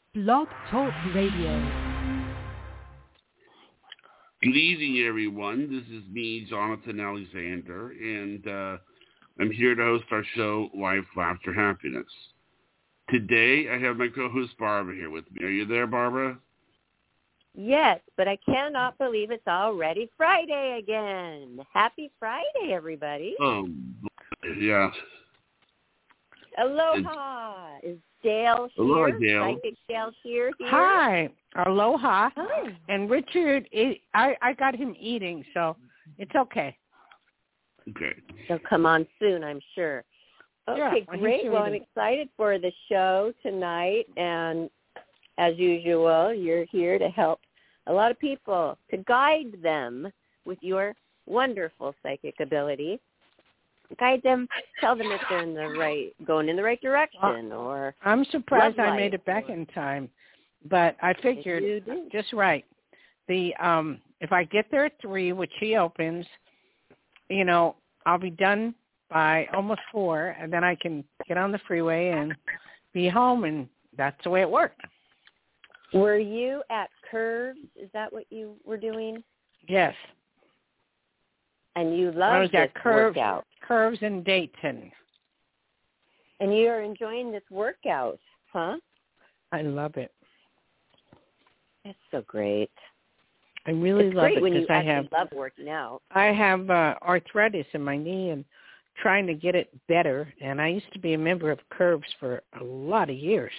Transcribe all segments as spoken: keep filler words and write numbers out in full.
Blog Talk Radio. Good evening, everyone. This is me, Jonathan Alexander, and uh, I'm here to host our show, Life, Laughter, Happiness. Today, I have my co-host, Barbara, here with me. Are you there, Barbara? Yes, but I cannot believe it's already Friday again. Happy Friday, everybody. Oh, yeah. Aloha. Is Dale here? Aloha, Dale. Psychic Dale here, here? Hi. Aloha. Hi. And Richard, it, I, I got him eating, so it's okay. Okay. He'll come on soon, I'm sure. Okay, Yeah, great. Well, I'm excited for the show tonight, and as usual, you're here to help a lot of people, to guide them with your wonderful psychic ability. Guide them, tell them if they're in the right, going in the right direction, or I'm surprised love I life, made it back or, in time, but I figured you did. just right. The um, if I get there at three, which he opens, you know, I'll be done by almost four, and then I can get on the freeway and be home, and that's the way it worked. Were you at Curves? Is that what you were doing? Yes. And you loved I was this at Curves, workout. Curves in Dayton. And you're enjoying this workout, huh? I love it. That's so great. I really it's love great it when you because I actually have love working out. I have uh, arthritis in my knee and trying to get it better. And I used to be a member of Curves for a lot of years.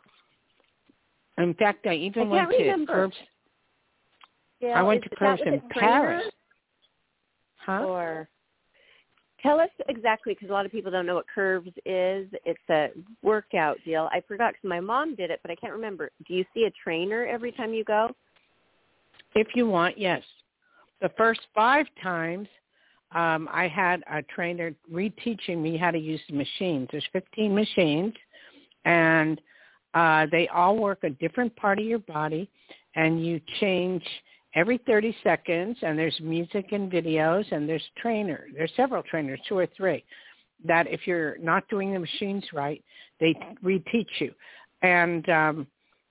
In fact, I even I went can't to remember. Curves. Gail, I went is, to is Curves that with in a trainer? Paris. Huh? Or tell us exactly, because a lot of people don't know what Curves is. It's a workout deal. I forgot because my mom did it, but I can't remember. Do you see a trainer every time you go? If you want, yes. The first five times, um, I had a trainer reteaching me how to use the machines. There's fifteen machines, and uh, they all work a different part of your body, and you change every thirty seconds, and there's music and videos, and there's trainer. There's several trainers, two or three, that if you're not doing the machines right, they reteach you. And um,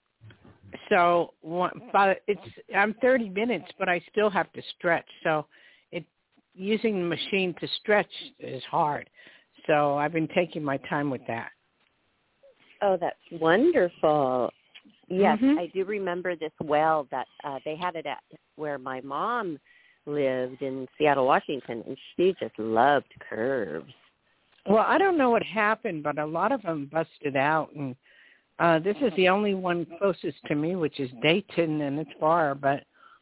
so one, but it's I'm thirty minutes, but I still have to stretch. So it using the machine to stretch is hard. So I've been taking my time with that. Oh, that's wonderful. Yes, mm-hmm. I do remember this well, that uh, they had it at where my mom lived in Seattle, Washington, and she just loved Curves. Well, I don't know what happened, but a lot of them busted out, and uh, this is the only one closest to me, which is Dayton, and it's far, but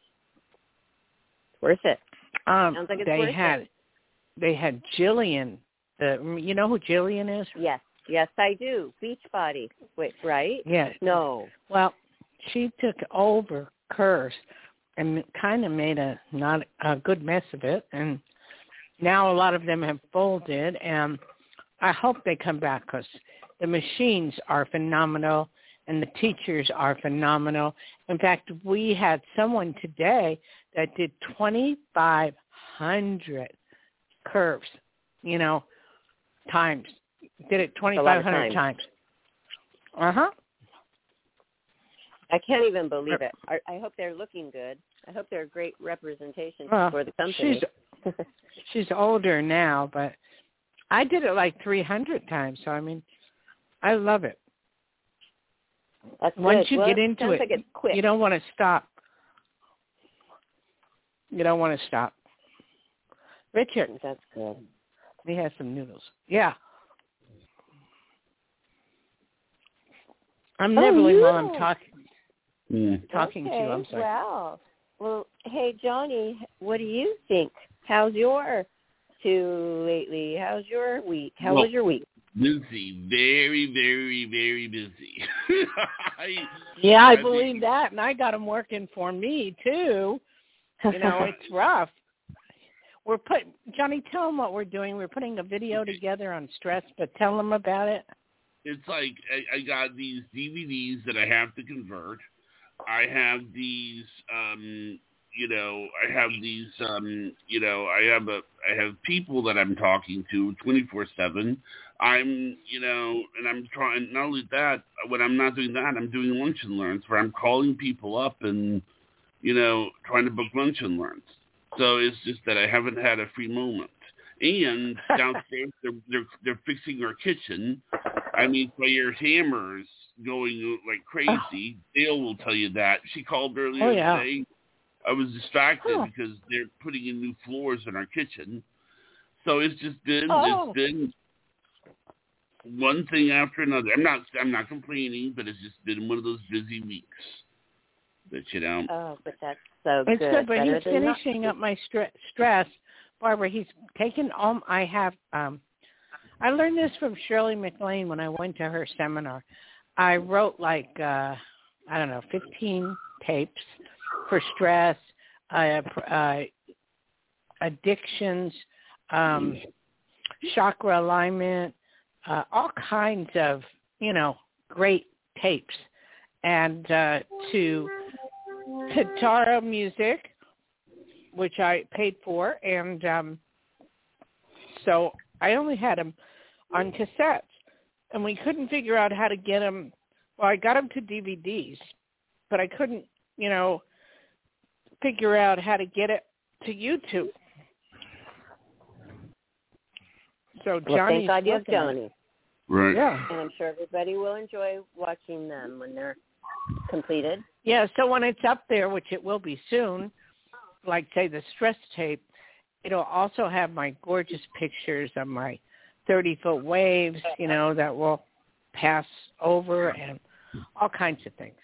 worth it. Um, Sounds like it's they worth had it. they had Jillian. The you know who Jillian is? Yes. Yes, I do. Beachbody. Wait, right? Yes. No. Well, she took over Curves and kind of made a not a good mess of it, and now a lot of them have folded, and I hope they come back because the machines are phenomenal and the teachers are phenomenal. In fact, we had someone today that did twenty-five hundred curves, you know, times. Did it twenty-five hundred times. Uh-huh. I can't even believe it. I, I hope they're looking good. I hope they're a great representation well, for the company. She's, she's older now, but I did it like three hundred times. So, I mean, I love it. That's Once good. you well, get into it, it, like it's quick. you don't want to stop. You don't want to stop. Richard. That's good. He has some noodles. Yeah. I'm oh, nibbling noodles. while I'm talking. Mm. Talking okay. to you. I'm sorry. Wow. Well, hey, Johnny, what do you think? How's your two lately? How's your week? How well, was your week? Busy. Very, very, very busy. I, yeah, I, I believe mean, that, and I got them working for me, too. You know, it's rough. We're put Johnny, tell them what we're doing. We're putting a video together on stress, but tell them about it. It's like I, I got these D V Ds that I have to convert. I have these, um, you know, I have these, um, you know, I have a, I have people that I'm talking to twenty-four seven. I'm, you know, and I'm trying, not only that, when I'm not doing that, I'm doing lunch and learns where I'm calling people up and, you know, trying to book lunch and learns. So it's just that I haven't had a free moment. And downstairs, they're, they're, they're fixing our kitchen. I mean, by your hammers going like crazy. Dale will tell you that. She called earlier oh, yeah. today. I was distracted huh. because they're putting in new floors in our kitchen. So it's just been, oh. it's been one thing after another. I'm not, I'm not complaining, but it's just been one of those busy weeks. That you know. Oh, but that's so it's good. good, but Better he's than finishing not- up my stre- stress. Barbara, he's taken all, I have, um, I learned this from Shirley MacLaine when I went to her seminar. I wrote like, uh, I don't know, fifteen tapes for stress, uh, uh, addictions, um, chakra alignment, uh, all kinds of, you know, great tapes. And uh, to Katara Music, which I paid for, and um, so I only had them on cassettes, and we couldn't figure out how to get them. Well, I got them to D V Ds, but I couldn't, you know, figure out how to get it to YouTube. So well, Johnny's thank God you have working on it. Johnny. Right. Yeah. And I'm sure everybody will enjoy watching them when they're completed. Yeah, so when it's up there, which it will be soon, like, say, the stress tape, it'll also have my gorgeous pictures of my thirty-foot waves, you know, that will pass over and all kinds of things.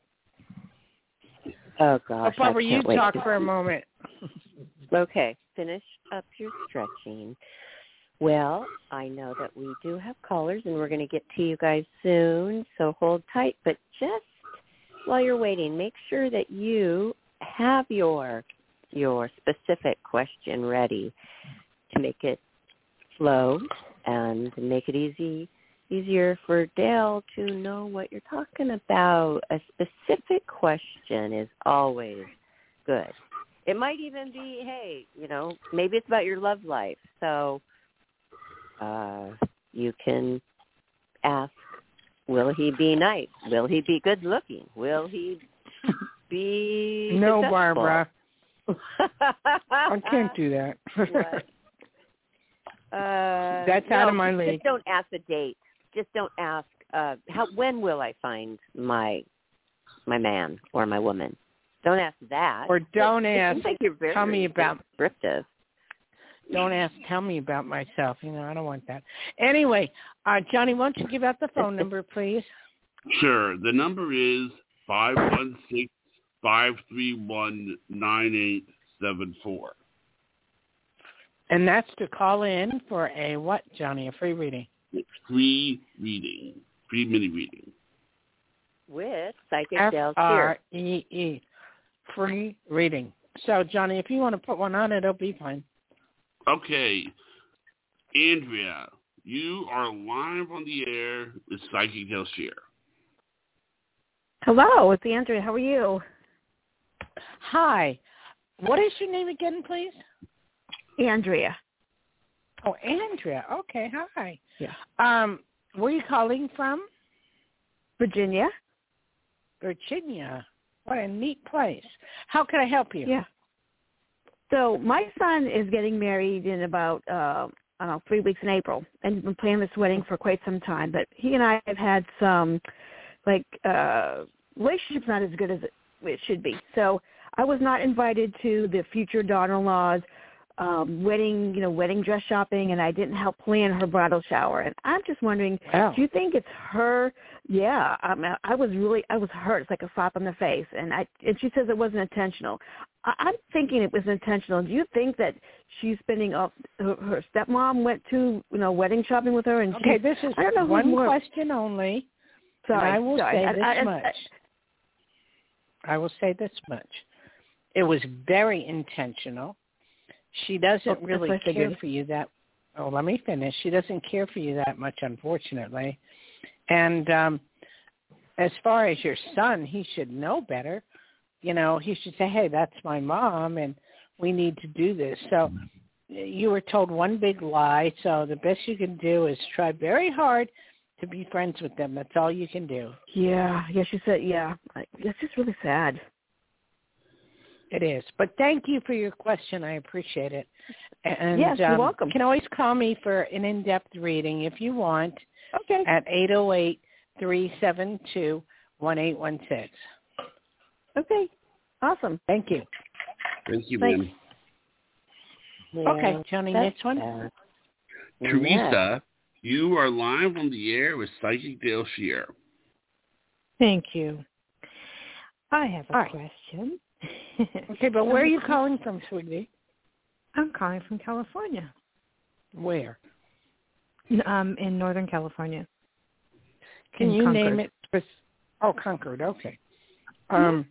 Oh, gosh. But, Barbara, I you can't wait talk to for a see. moment. Okay. Finish up your stretching. Well, I know that we do have callers, and we're going to get to you guys soon, so hold tight. But just while you're waiting, make sure that you have your your specific question ready to make it flow and make it easy easier for Dale to know what you're talking about. A specific question is always good. It might even be, hey, you know, maybe it's about your love life. So uh, you can ask, will he be nice? Will he be good looking? Will he be No, successful? Barbara. I can't do that. What? Uh, That's no, out of my just league. don't ask the date. Just don't ask, uh, how, when will I find my my man or my woman? Don't ask that. Or don't it, ask, it like you're very tell me about, descriptive. don't ask, tell me about myself. You know, I don't want that. Anyway, uh, Johnny, why don't you give out the phone number, please? Sure. The number is five one six, five three one, nine eight seven four. And that's to call in for a what, Johnny? A free reading? Free reading. Free mini reading. With Psychic F Dale R Shear. E E. Free reading. So, Johnny, if you want to put one on, it'll be fine. Okay. Andrea, you are live on the air with Psychic Dale Shear. Hello, it's Andrea. How are you? Hi. What is your name again, please? Andrea. Oh, Andrea. Okay, hi. Yeah. Um, where are you calling from? Virginia. Virginia. What a neat place. How can I help you? Yeah. So my son is getting married in about uh, I don't know, three weeks in April, and we've been planning this wedding for quite some time. But he and I have had some, like, uh, relationships not as good as it, it should be. So I was not invited to the future daughter-in-law's um, wedding, you know, wedding dress shopping, and I didn't help plan her bridal shower. And I'm just wondering, Wow. do you think it's her? Yeah, I, mean, I was really, I was hurt. It's like a slap on the face. And I, and she says it wasn't intentional. I, I'm thinking it was intentional. Do you think that she's spending up? Her, her stepmom went to, you know, wedding shopping with her, and Okay, she, this is I don't know one more, question only. Sorry, and I will sorry. say I, this I, I, much. I will say this much. It was very intentional. She doesn't Oh, really that's what I care figured. for you that. Oh, let me finish. She doesn't care for you that much, unfortunately. And um, as far as your son, he should know better. You know, he should say, "Hey, that's my mom, and we need to do this." So, you were told one big lie, so the best you can do is try very hard to be friends with them. That's all you can do. Yeah, yeah, she said, yeah. It's just really sad. It is. But thank you for your question. I appreciate it. And yes, you're um, welcome. You can always call me for an in-depth reading if you want. Okay. At eight oh eight, three seven two, one eight one six. Okay. Awesome. Thank you. Thank you, Thanks. ma'am. Yeah, okay, Johnny, next one. sad. Teresa, you are live on the air with Psychic Dale Shear. Thank you. I have a All right. question. Okay, but where are you calling from, sweetie? I'm calling from California, Where? um, in Northern California. Can in you Concord. name it? With, oh, Concord. Okay. Um.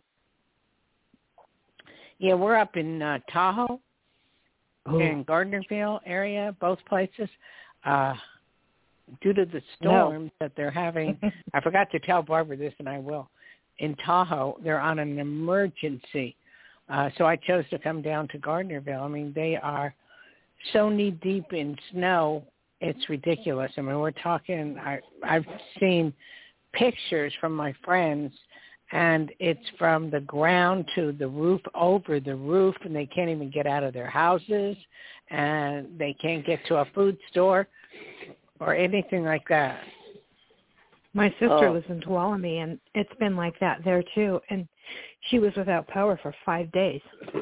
Yeah, we're up in uh, Tahoe, Oh. in Gardnerville area, both places. Uh, due to the storms that they're having, I forgot to tell Barbara this, and I will. In Tahoe, they're on an emergency. Uh, so I chose to come down to Gardnerville. I mean, they are so knee-deep in snow, it's ridiculous. I mean, we're talking, I, I've seen pictures from my friends, and it's from the ground to the roof, over the roof, and they can't even get out of their houses, and they can't get to a food store or anything like that. My sister Oh. lives in Tuolumne, and it's been like that there, too. And she was without power for five days.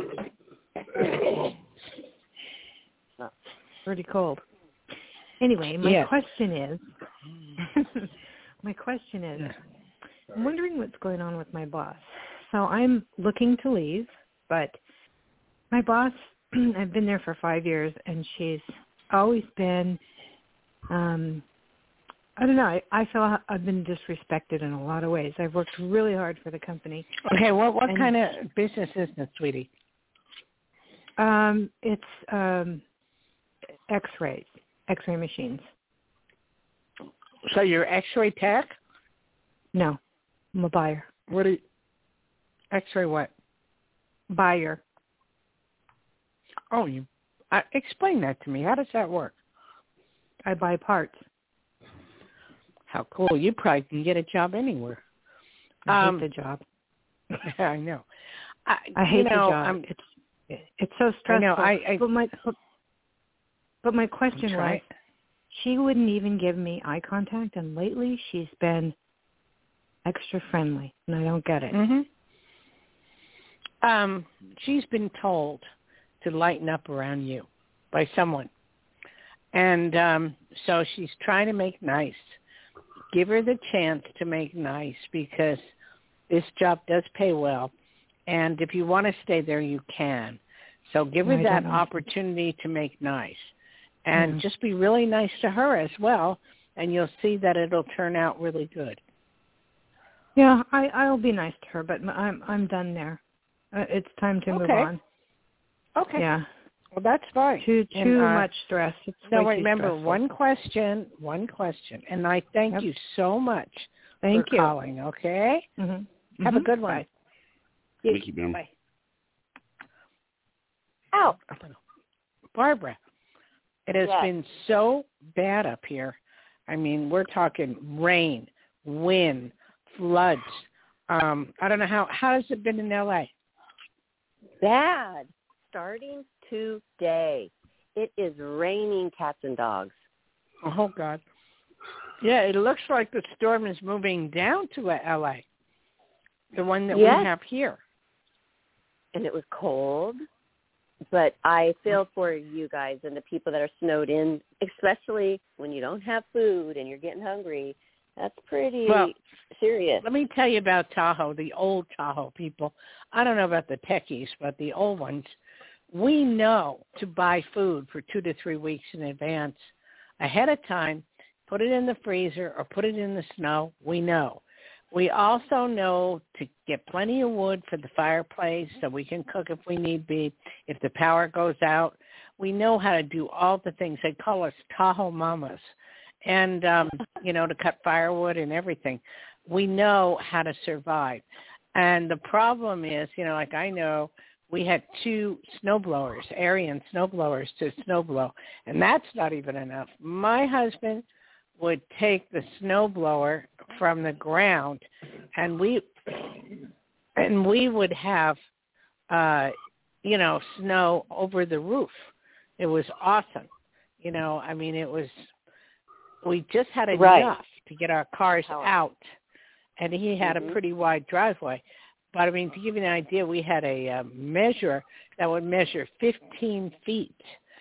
Pretty cold. Anyway, my Yes. question is, my question is, I'm wondering what's going on with my boss. So I'm looking to leave, but my boss, I've been there for five years, and she's always been, um, I don't know, I, I feel I've been disrespected in a lot of ways. I've worked really hard for the company. Okay, what what And- kind of business is this, sweetie? Um, it's um, X-rays, X-ray machines. So you're X-ray tech? No, I'm a buyer. What are you, X-ray what? Buyer. Oh, you uh, explain that to me. How does that work? I buy parts. How cool. You probably can get a job anywhere. I Um, hate the job. I know. I, I hate you know, the job. I'm, It's it's so stressful. I know. I, I, but my but, but my question I'm was, trying- she wouldn't even give me eye contact, and lately she's been extra friendly, and I don't get it. Mhm. Um, she's been told to lighten up around you by someone, and um, so she's trying to make nice. Give her the chance to make nice, because this job does pay well, and if you want to stay there, you can. So give her I that don't know. opportunity to make nice, and Mhm. just be really nice to her as well, and you'll see that it'll turn out really good. Yeah, I I'll be nice to her, but I'm I'm done there. Uh, it's time to move Okay. on. Okay. Yeah, Well, that's fine. too And, too uh, much stress. It's Now, way too remember, stressful. one question, one question, and I thank Yep. you so much Thank for you. calling, okay? Mm-hmm. Have a Mhm. good one. Bye. Thank you, ma'am. Bye. Ow. Barbara, it has Yes. been so bad up here. I mean, we're talking rain, wind, floods. Um, I don't know how, how has it been in L A? Bad. Starting today. It is raining cats and dogs. Oh, God. Yeah, it looks like the storm is moving down to L A, the one that Yes. we have here. And it was cold. But I feel for you guys and the people that are snowed in, especially when you don't have food and you're getting hungry. That's pretty Well, serious. Let me tell you about Tahoe, the old Tahoe people. I don't know about the techies, but the old ones. We know to buy food for two to three weeks in advance, ahead of time, put it in the freezer or put it in the snow. We know. We also know to get plenty of wood for the fireplace so we can cook if we need be. If the power goes out, we know how to do all the things. They call us Tahoe mamas. And, um, you know, to cut firewood and everything. We know how to survive. And the problem is, you know, like I know we had two snowblowers, Arian snowblowers to snowblow, and that's not even enough. My husband would take the snowblower from the ground, and we and we would have, uh, you know, snow over the roof. It was awesome. You know, I mean, it was. We just had enough right. to get our cars out, and he had mm-hmm. a pretty wide driveway. But, I mean, to give you an idea, we had a uh, measure that would measure fifteen feet,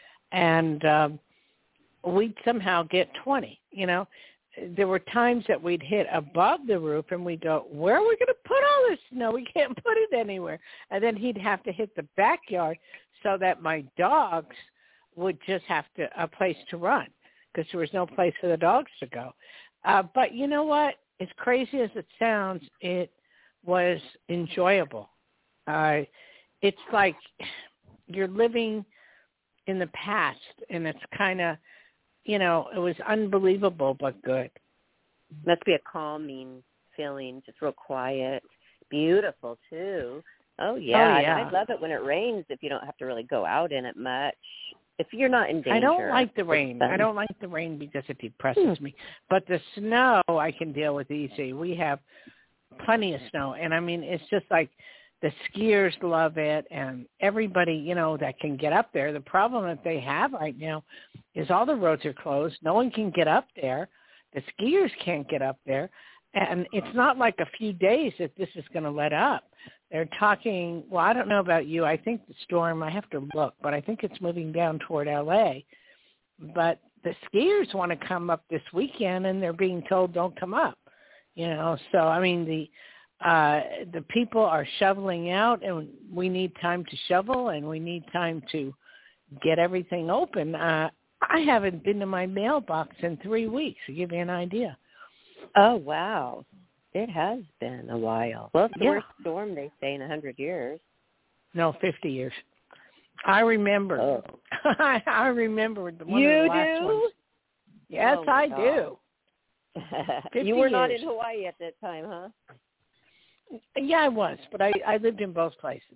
and um, we'd somehow get twenty, you know. There were times that we'd hit above the roof, and we'd go, where are we going to put all this snow? We can't put it anywhere. And then he'd have to hit the backyard so that my dogs would just have to a place to run because there was no place for the dogs to go. Uh, but you know what? As crazy as it sounds, it was enjoyable. Uh, it's like you're living in the past, and it's kind of, you know, it was unbelievable but good. Must be a calming feeling, just real quiet, beautiful too. Oh yeah, oh, yeah. I, I love it when it rains if you don't have to really go out in it much. If you're not in danger. I don't like the rain. I don't like the rain because it depresses hmm. me. But the snow I can deal with easy. We have plenty of snow, and I mean it's just like the skiers love it, and everybody, you know, that can get up there. The problem that they have right now is all the roads are closed. No one can get up there. The skiers can't get up there. And it's not like a few days that this is going to let up. They're talking, well, I don't know about you. I think the storm, I have to look, but I think it's moving down toward L A. But the skiers want to come up this weekend, and they're being told don't come up. You know, so, I mean, the Uh, the people are shoveling out, and we need time to shovel, and we need time to get everything open. Uh, I haven't been to my mailbox in three weeks, to give you an idea. Oh, wow. It has been a while. Well, it's the yeah. worst storm, they say, in a hundred years. No, fifty years. I remember. Oh. I remember one you of the last do? ones. Yes, oh I God. do. You were not years. in Hawaii at that time, huh? Yeah, I was, but I, I lived in both places.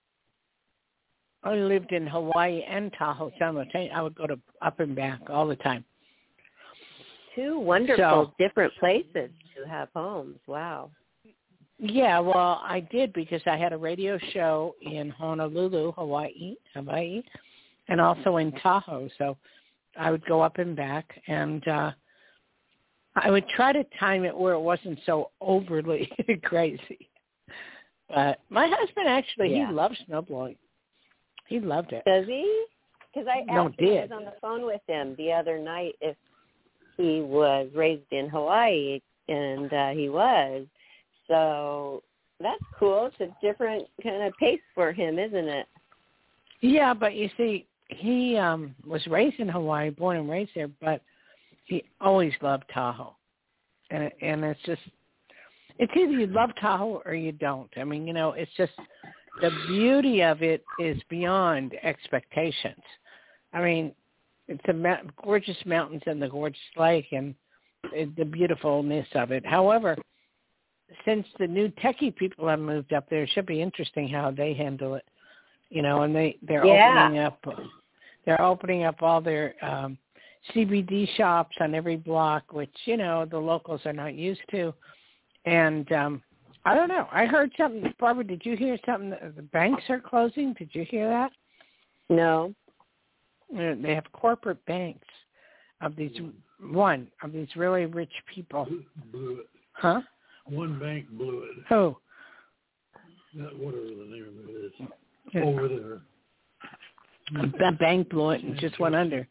I lived in Hawaii and Tahoe simultaneously. I would go to up and back all the time. Two wonderful so, different places to have homes. Wow. Yeah, well, I did because I had a radio show in Honolulu, Hawaii, Hawaii, and also in Tahoe. So I would go up and back, and uh, I would try to time it where it wasn't so overly crazy. But my husband actually, yeah. he loves snowblowing. He loved it. Does he? Because I no, actually did. was on the phone with him the other night if he was raised in Hawaii, and uh, he was. So that's cool. It's a different kind of pace for him, isn't it? Yeah, but you see, he um, was raised in Hawaii, born and raised there, but he always loved Tahoe. And, and it's just, it's either you love Tahoe or you don't. I mean, you know, it's just, the beauty of it is beyond expectations. I mean, it's the ma- gorgeous mountains and the gorgeous lake and the beautifulness of it. However, since the new techie people have moved up there, it should be interesting how they handle it. You know, and they, they're yeah. opening up, they're opening up all their um, C B D shops on every block, which, you know, the locals are not used to. And um, I don't know. I heard something. Barbara, did you hear something? The banks are closing. Did you hear that? No. They have corporate banks of these, one, of these really rich people. Blew it. Huh? One bank blew it. Who? That, whatever the name of it is. Yeah. Over there. That bank blew it and just went under.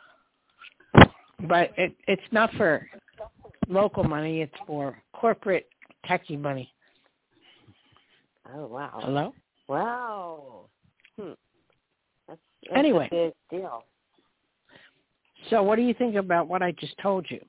But it, it's not for local money. It's for corporate techie money. Oh, wow. Hello? Wow. Hmm. That's, that's anyway. a big deal. So what do you think about what I just told you?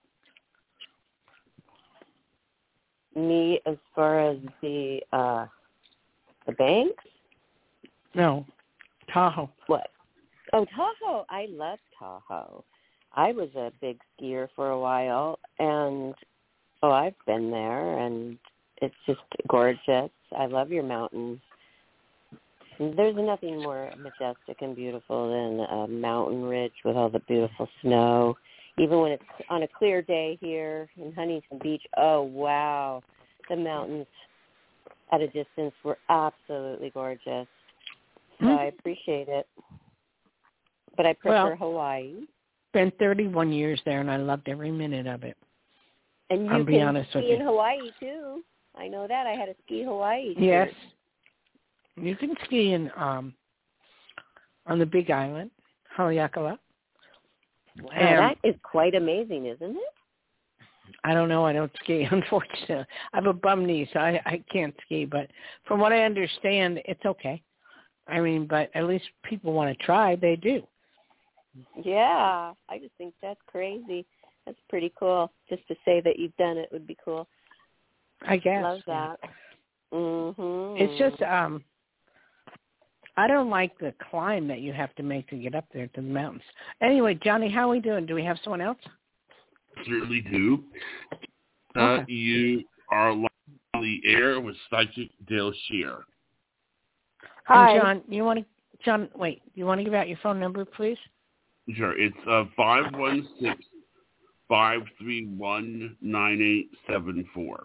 Me, as far as the uh, the banks? No, Tahoe. What? Oh, Tahoe. I love Tahoe. I was a big skier for a while, and, oh, I've been there, and it's just gorgeous. I love your mountains. There's nothing more majestic and beautiful than a mountain ridge with all the beautiful snow. Even when it's on a clear day here in Huntington Beach, oh, wow, the mountains at a distance were absolutely gorgeous. So mm-hmm. I appreciate it. But I prefer well, Hawaii. Spent thirty-one years there, and I loved every minute of it. And you I'll can be honest ski with you. in Hawaii, too. I know that. I had a ski Hawaii. Yes. Too. You can ski in um, on the Big Island, Haleakala. Wow, that is quite amazing, isn't it? I don't know. I don't ski, unfortunately. I have a bum knee, so I, I can't ski. But from what I understand, it's okay. I mean, but at least people want to try. They do. Yeah, I just think that's crazy. That's pretty cool. Just to say that you've done it would be cool. I guess. Love that. Mm-hmm. It's just, um, I don't like the climb that you have to make to get up there to the mountains. Anyway, Johnny, how are we doing? Do we have someone else? Certainly do. Uh, Okay. You are on the air with Psychic Dale Shear. Hi. And John, you want to, John, wait, you want to give out your phone number, please? Sure. It's uh, five one six, five three one, nine eight seven four.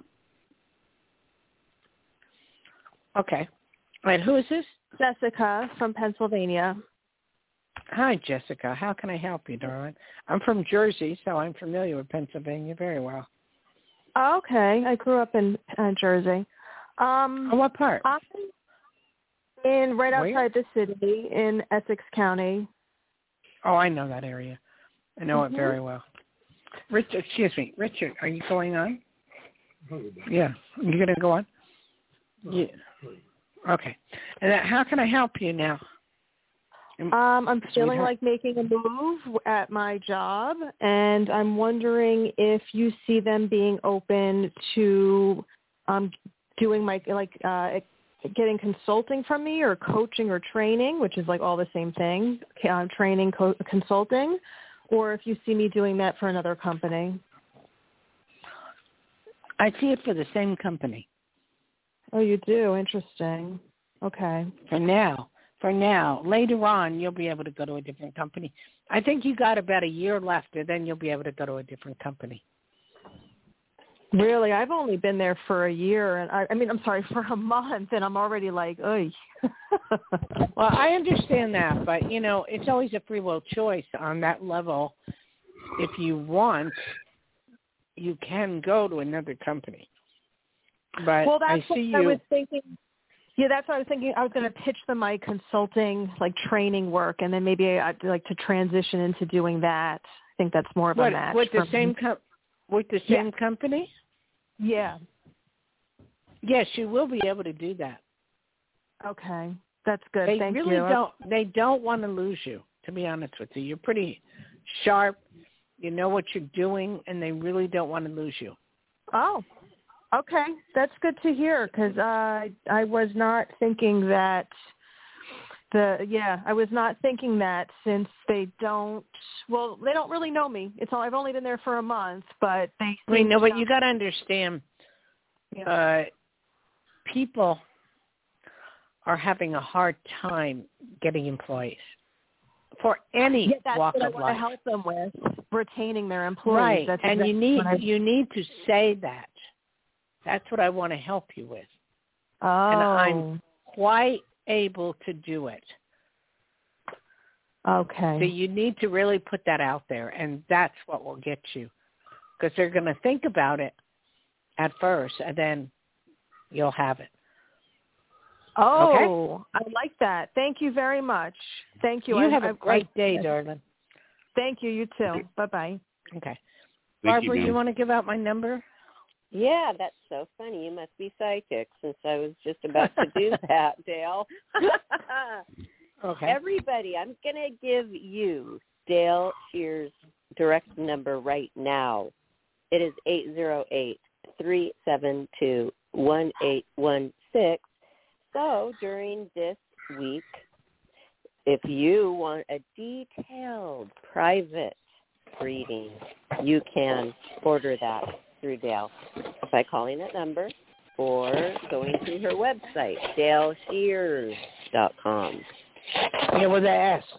Okay. All right, who is this? Jessica from Pennsylvania. Hi, Jessica. How can I help you, darling? I'm from Jersey, so I'm familiar with Pennsylvania very well. Oh, okay. I grew up in uh, Jersey. Um, oh, what part? I'm in right outside Where? the city in Essex County. Oh, I know that area. I know mm-hmm. it very well. Richard, excuse me. Richard, are you going on? Yeah. You're going to go on? Yeah. Okay. And that, how can I help you now? Um, I'm feeling like making a move at my job, and I'm wondering if you see them being open to um, doing my, like, uh, getting consulting from me or coaching or training, which is like all the same thing, um, training, co- consulting, or if you see me doing that for another company. I see it for the same company. Oh, you do? Interesting. Okay. For now. For now. Later on, you'll be able to go to a different company. I think you got about a year left, and then you'll be able to go to a different company. Really? I've only been there for a year, and I, I mean, I'm sorry, for a month, and I'm already like, oy. Well, I understand that, but, you know, it's always a free will choice on that level. If you want, you can go to another company. But well, that's I what see I you. was thinking. Yeah, that's what I was thinking. I was going to pitch them my consulting, like training work, and then maybe I'd like to transition into doing that. I think that's more of what, a match. With the for same me. com- with the same yeah. company? Yeah. Yes, you will be able to do that. Okay, that's good. They Thank really you. don't. They don't want to lose you. To be honest with you, you're pretty sharp. You know what you're doing, and they really don't want to lose you. Oh. Okay, that's good to hear because uh, I was not thinking that the yeah I was not thinking that since they don't well they don't really know me. It's all I've only been there for a month, but they. I mean, no, but you got to understand, yeah. uh, people are having a hard time getting employees for any yeah, that's walk what of I life. want to help them with retaining their employees. Right, That's and exactly you need I... you need to say that. That's what I want to help you with. Oh. And I'm quite able to do it. Okay. So you need to really put that out there, and that's what will get you. Because they're going to think about it at first, and then you'll have it. Oh, okay? I like that. Thank you very much. Thank you. You I, have a I, great I, day, darling. Thank you. You too. Bye-bye. Okay. Thank Barbara, you, you want to give out my number? Yeah, that's so funny. You must be psychic since I was just about to do that, Dale. Okay. Everybody, I'm going to give you Dale Shear's direct number right now. It is eight zero eight, three seven two, one eight one six. So during this week, if you want a detailed private reading, you can order that through Dale by calling that number, or going to her website, dale shears dot com. Yeah, with an S.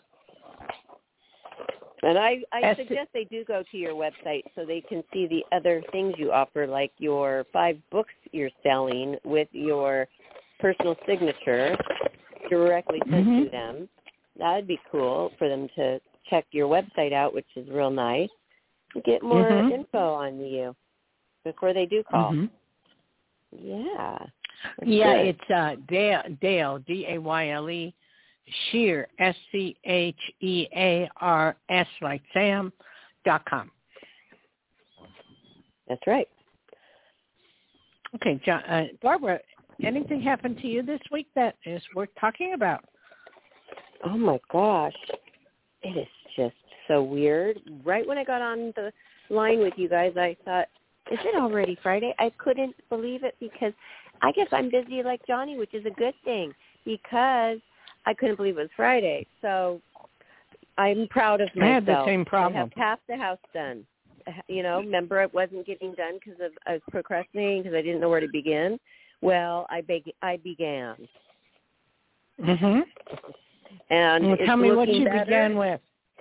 And I, I S- suggest they do go to your website so they can see the other things you offer, like your five books you're selling with your personal signature directly sent mm-hmm. to them. That would be cool for them to check your website out, which is real nice. Get more mm-hmm. info on you before they do call. Mm-hmm. Yeah. Yeah, good. it's uh, Dale, Dale, D A Y L E, Shear, S C H E A R S, like Sam, dot com. That's right. Okay, John, uh, Barbara, anything happened to you this week that is worth talking about? Oh, my gosh. It is just so weird. Right when I got on the line with you guys, I thought, is it already Friday? I couldn't believe it because I guess I'm busy like Johnny, which is a good thing because I couldn't believe it was Friday. So I'm proud of myself. I had the same problem. I have half the house done. You know, remember it wasn't getting done because of I was procrastinating because I didn't know where to begin. Well, I be- I began. Mhm. And well, it's tell me what you better. began with.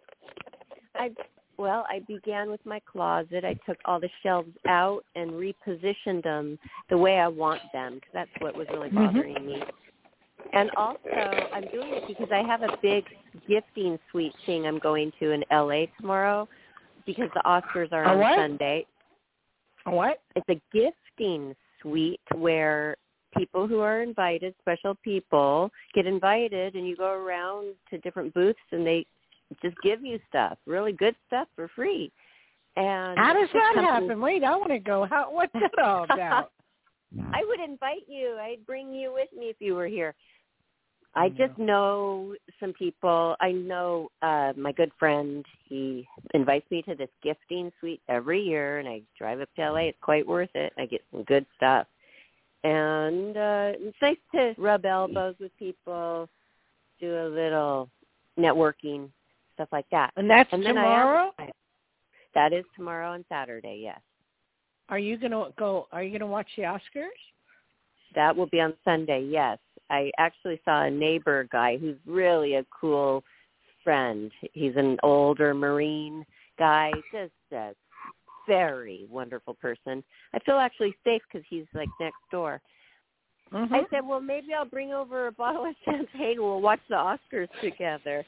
I well, I began with my closet. I took all the shelves out and repositioned them the way I want them because that's what was really bothering mm-hmm. me. And also, I'm doing it because I have a big gifting suite thing I'm going to in L A tomorrow because the Oscars are a on what? Sunday. A what? It's a gifting suite where people who are invited, special people, get invited, and you go around to different booths, and they just give you stuff, really good stuff for free. And how does that company... happen? Wait, I want to go. How? What's that all about? I would invite you. I'd bring you with me if you were here. I just know some people. I know uh, my good friend. He invites me to this gifting suite every year, and I drive up to L A. It's quite worth it. I get some good stuff. And uh, it's nice to rub elbows with people, do a little networking, stuff like that. And that's and tomorrow? I, that is tomorrow and Saturday, yes. Are you going to go? Are you going to watch the Oscars? That will be on Sunday, yes. I actually saw a neighbor guy who's really a cool friend. He's an older Marine guy, just a very wonderful person. I feel actually safe because he's like next door. Mm-hmm. I said, well, maybe I'll bring over a bottle of champagne and we'll watch the Oscars together.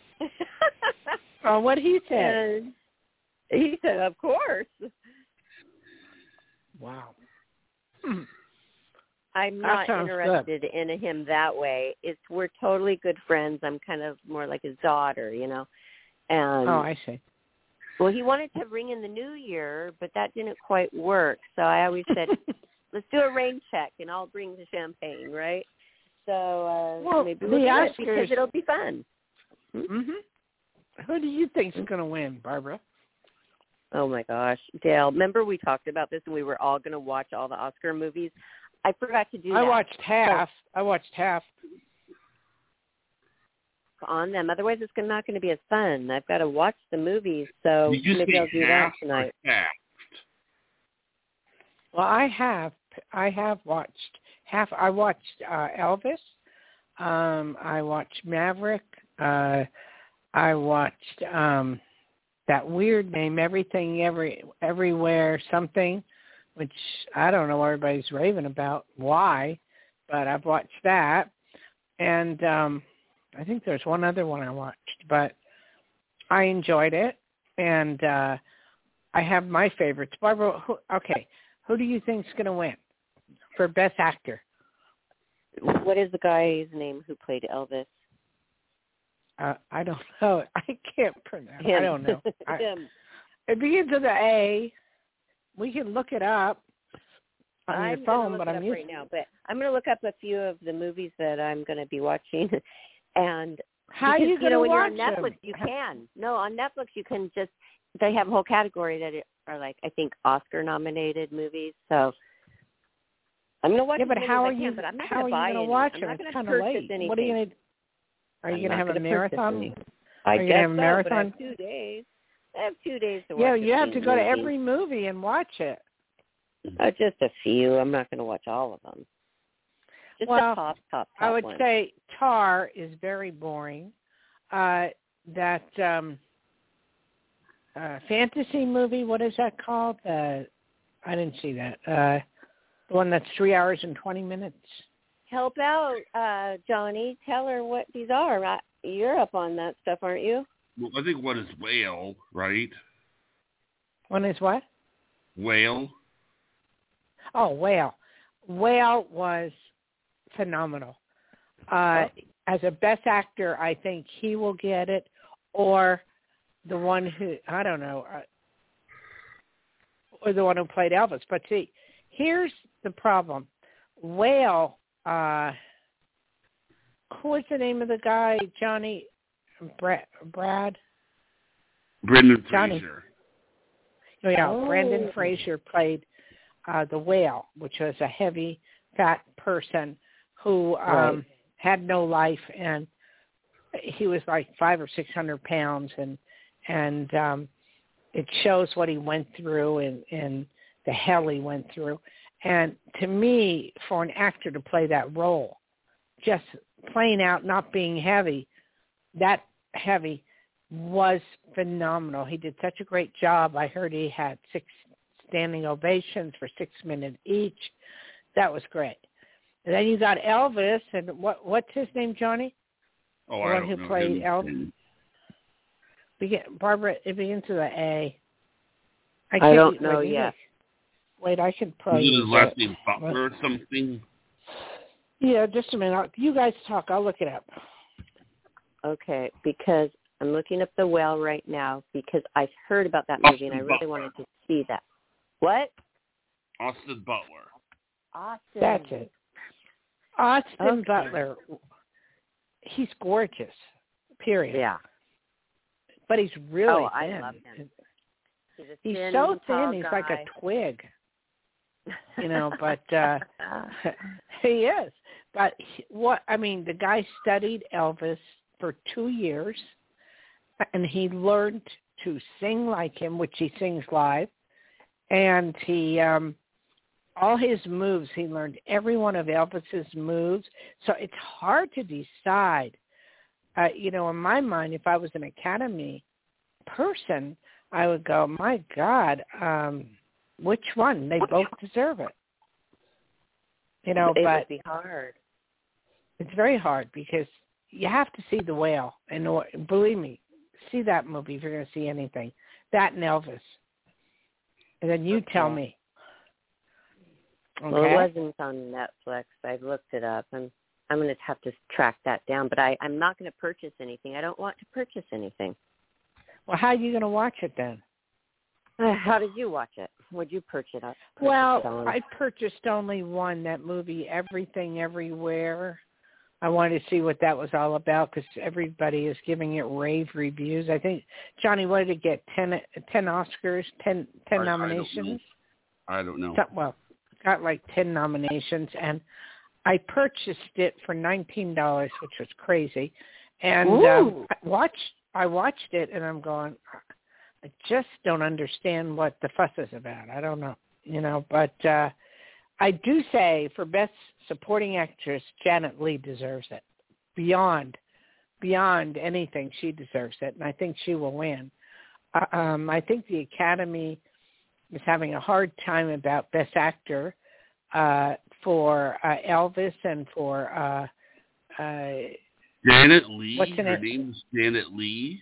Oh, what he said? And he said, of course. Wow. I'm not that interested good. in him that way. It's we're totally good friends. I'm kind of more like his daughter, you know. And oh, I see. Well, he wanted to bring in the new year, but that didn't quite work. So I always said, let's do a rain check, and I'll bring the champagne, right? So uh, well, maybe the we'll do Oscars, it because it'll be fun. Hmm? Mm-hmm. Who do you think's going to win, Barbara? Oh, my gosh. Dale, remember we talked about this and we were all going to watch all the Oscar movies? I forgot to do I that. watched half. I watched half. On them. Otherwise, it's not going to be as fun. I've got to watch the movies, so Did you maybe I'll do that half tonight. Half? Well, I have. I have watched half. I watched uh, Elvis. Um, I watched Maverick. Uh, I watched um, that weird name, Everything, Every, Everywhere, something, which I don't know what everybody's raving about. Why? But I've watched that, and um, I think there's one other one I watched, but I enjoyed it, and uh, I have my favorites. Barbara, who, okay, who do you think's going to win for Best Actor? What is the guy's name who played Elvis? Uh, I don't know. I can't pronounce. Him. I don't know. I, Him. it begins with an A. We can look it up on I'm your phone, look but it I'm up used. right now. But I'm going to look up a few of the movies that I'm going to be watching. And how because, are you you going know, to when watch you're on Netflix, them? you can. No, on Netflix you can just. They have a whole category that are like I think Oscar nominated movies. So I'm going to watch. Yeah, but as many how as are I can, you? But I'm not how are going to buy you going any. to watch I'm them? not It's going to kind of purchase late. anything. What are you going to? Are you going to have a marathon? I are you guess going to have a so, marathon? but I have two days. I have two days to watch. Yeah, you have to go movies. to every movie and watch it. Uh, just a few. I'm not going to watch all of them. Just well, the top, top, top I would one. say Tar is very boring. Uh, that um, uh, fantasy movie, what is that called? Uh, I didn't see that. Uh, the one that's three hours and twenty minutes. Help out, uh, Johnny. Tell her what these are. I, you're up on that stuff, aren't you? Well, I think one is Whale, right? One is what? Whale. Oh, Whale. Whale was phenomenal. Uh, as a best actor, I think he will get it, or the one who, I don't know, uh, or the one who played Elvis. But see, here's the problem. Whale, uh, who was the name of the guy, Johnny? Brad? Brad? Brendan Johnny. Fraser. Oh, yeah, Oh. Brendan Fraser played uh, the Whale, which was a heavy, fat person who um, Right. had no life, and he was like five or six hundred pounds, and and um, it shows what he went through and, and the hell he went through. And to me, for an actor to play that role, just playing out, not being heavy, that heavy, was phenomenal. He did such a great job. I heard he had six standing ovations for six minutes each. That was great. And then you got Elvis, and what what's his name, Johnny? Oh, The I one don't who know played him. Elvis? Begin, Barbara, it begins with an A. I can't- don't know wait, yet. Wait, I can Is probably. it his last name Butler or something? Yeah, just a minute. I'll, you guys talk. I'll look it up. Okay, because I'm looking up The Whale right now because I heard about that movie and I Austin really Butler. wanted to see that. What? Austin Butler. Austin. That's it. Austin Okay. Butler. He's gorgeous. Period. Yeah. But he's really Oh, I thin. love him. He's, a He's thin, so tall thin. He's guy. like a twig. You know, but uh he is. But he, what I mean, the guy studied Elvis for two years, and he learned to sing like him, which he sings live, and he um all his moves, he learned every one of Elvis's moves. So it's hard to decide. Uh, you know, in my mind, if I was an Academy person, I would go, my God, um, which one? They both deserve it. You know, it but would be hard. it's very hard because you have to see The Whale. And believe me, see that movie if you're going to see anything. That and Elvis. And then you Okay. tell me. Okay? Well, it wasn't on Netflix. I've looked it up. I'm I'm going to have to track that down. But I, I'm not going to purchase anything. I don't want to purchase anything. Well, how are you going to watch it then? Uh, How did you watch it? Would you purchase it? Purchase Well, it on? I purchased only one, that movie, Everything Everywhere. I wanted to see what that was all about because everybody is giving it rave reviews. I think, Johnny, what did it get, ten, ten Oscars, ten, ten I- nominations? I don't know. So, well, got like ten nominations, and I purchased it for nineteen dollars, which was crazy. And um, I watched, I watched it, and I'm going, I just don't understand what the fuss is about. I don't know, you know, but uh, I do say for Best Supporting Actress, Janet Leigh deserves it. Beyond, beyond anything, she deserves it, and I think she will win. Uh, um, I think the Academy is having a hard time about Best Actor uh, for uh, Elvis and for uh, uh, Janet Leigh? What's in Her it? name's Janet Leigh?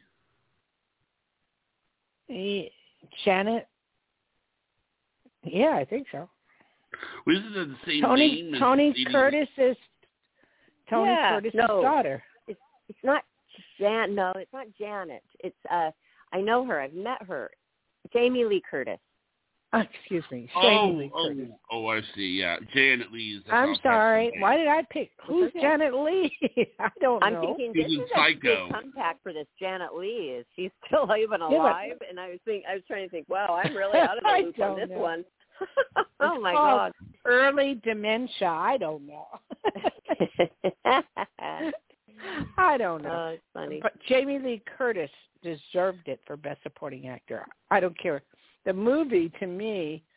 Janet. Yeah, I think so. Well, isn't it the same Tony name? as Tony Lady- Curtis is Tony Yeah, Curtis's no. daughter. It's it's not Jan. No, it's not Janet. It's uh, I know her. I've met her. Jamie Lee Curtis. Oh, excuse me, Oh, Jamie Lee oh, Curtis. oh, I see. Yeah, Janet Leigh is. that's I'm not- sorry. that's Why did I pick? Who's okay. Janet Leigh? I don't I'm know. thinking She's this in is a Psycho. good comeback for this Janet Lee. Is she's still even but- alive? And I was think I was trying to think, wow, I'm really out of I the loop on don't this know. one. Oh It's my called Early dementia. I don't know. god. I don't know. Oh, it's funny. But Jamie Lee Curtis deserved it for Best Supporting Actor. I don't care. The movie, to me,